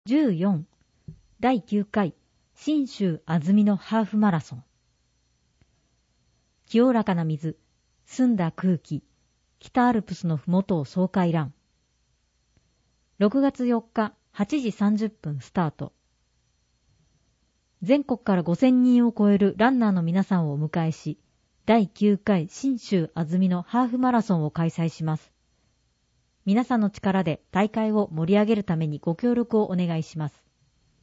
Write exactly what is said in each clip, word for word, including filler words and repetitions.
じゅうよんだいきゅうかい信州安曇野ハーフマラソン。清らかな水、澄んだ空気、北アルプスのふもとを爽快ラン。ろくがつよっかはちじさんじゅっぷんスタート。全国からごせんにんを超えるランナーの皆さんをお迎えし、だいきゅうかい信州安曇野ハーフマラソンを開催します。皆さんの力で大会を盛り上げるためにご協力をお願いします。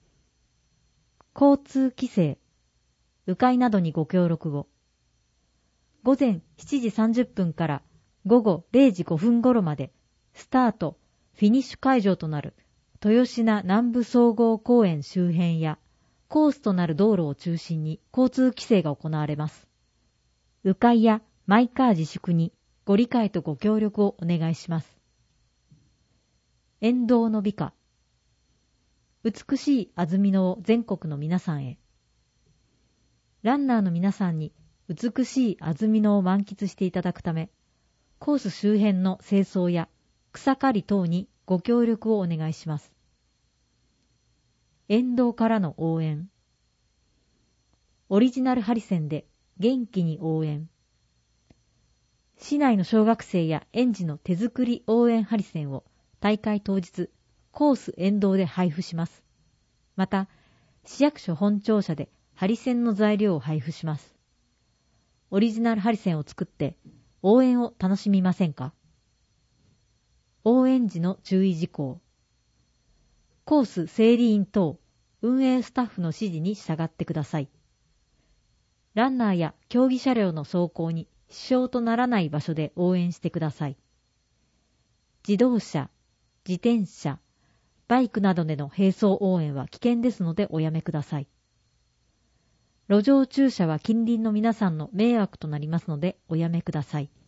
交通規制、迂回などにご協力を。ごぜんしちじさんじゅっぷんからごごれいじごふん頃まで、スタート、フィニッシュ会場となる豊品南部総合公園周辺やコースとなる道路を中心に交通規制が行われます。迂回やマイカー自粛にご理解とご協力をお願いします。沿道の美化。美しい安曇野を全国の皆さんへ。ランナーの皆さんに美しい安曇野を満喫していただくため、コース周辺の清掃や草刈り等にご協力をお願いします。沿道からの応援。オリジナルハリセンで元気に応援。市内の小学生や園児の手作り応援ハリセンを大会当日、コース沿道で配布します。また、市役所本庁舎でハリセンの材料を配布します。オリジナルハリセンを作って応援を楽しみませんか？応援時の注意事項。コース整理員等、運営スタッフの指示に従ってください。ランナーや競技車両の走行に支障とならない場所で応援してください。自動車、自転車、バイクなどでの並走応援は危険ですのでおやめください。路上駐車は近隣の皆さんの迷惑となりますのでおやめください。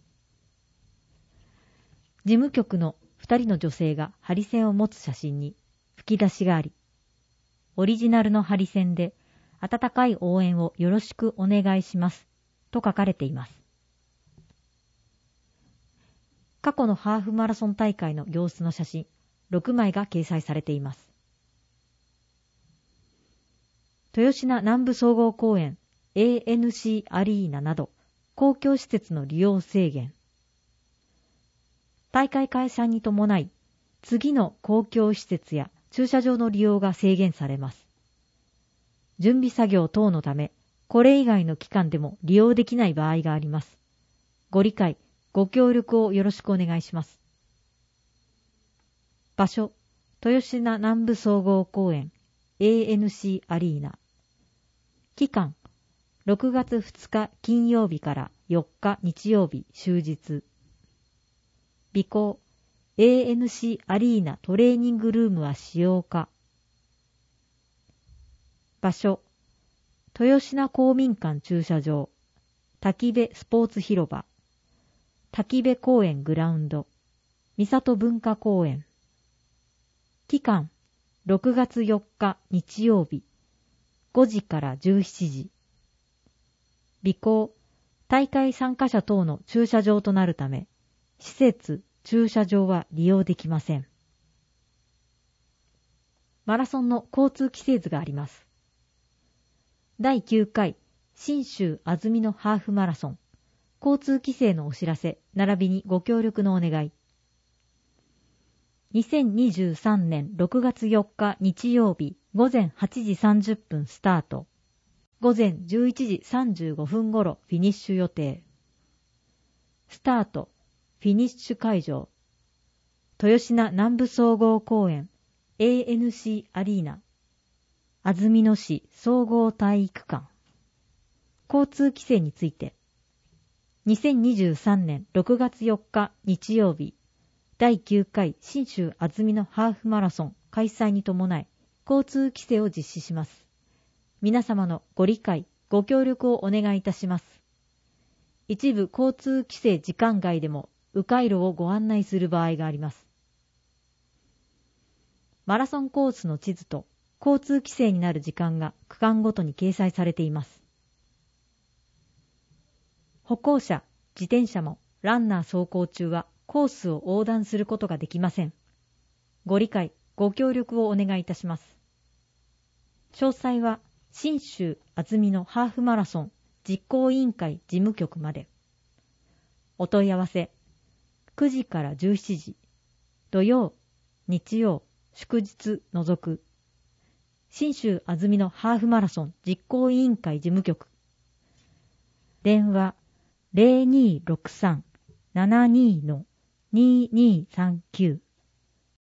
事務局の二人の女性がハリセンを持つ写真に吹き出しがあり、オリジナルのハリセンで温かい応援をよろしくお願いしますと書かれています。過去のハーフマラソン大会の様子の写真ろくまいが掲載されています。豊品南部総合公園 エーエヌシー アリーナなど公共施設の利用制限。大会開催に伴い次の公共施設や駐車場の利用が制限されます。準備作業等のためこれ以外の期間でも利用できない場合があります。ご理解、ご協力をよろしくお願いします。場所、豊品南部総合公園 エーエヌシー アリーナ。期間、ろくがつふつか金曜日からよっか日曜日終日。備考、エーエヌシー アリーナトレーニングルームは使用可。場所、豊品公民館駐車場、滝部スポーツ広場、滝部公園グラウンド、三郷文化公園。期間、ろくがつよっか日曜日、ごじからじゅうしちじ。備考、大会参加者等の駐車場となるため、施設、駐車場は利用できません。マラソンの交通規制図があります。だいきゅうかい信州安曇野ハーフマラソン交通規制のお知らせ並びにご協力のお願い。にせんにじゅうさんねんろくがつよっか日曜日ごぜんはちじさんじゅっぷんスタート。ごぜんじゅういちじさんじゅうごふん頃フィニッシュ予定。スタート、フィニッシュ会場。豊品南部総合公園 エーエヌシー アリーナ。安曇野市総合体育館。交通規制について。にせんにじゅうさんねんろくがつよっか日曜日、だいきゅうかい信州安曇野ハーフマラソン開催に伴い、交通規制を実施します。皆様のご理解、ご協力をお願いいたします。一部交通規制時間外でも迂回路をご案内する場合があります。マラソンコースの地図と交通規制になる時間が区間ごとに掲載されています。歩行者、自転車もランナー走行中はコースを横断することができません。ご理解、 ご協力をお願いいたします。詳細は信州あずみのハーフマラソン実行委員会事務局まで。お問い合わせくじからじゅうしちじ、土曜、日曜、祝日除く。信州あずみのハーフマラソン実行委員会事務局。電話 ゼロにーろくさん ななにー にーにーさんきゅう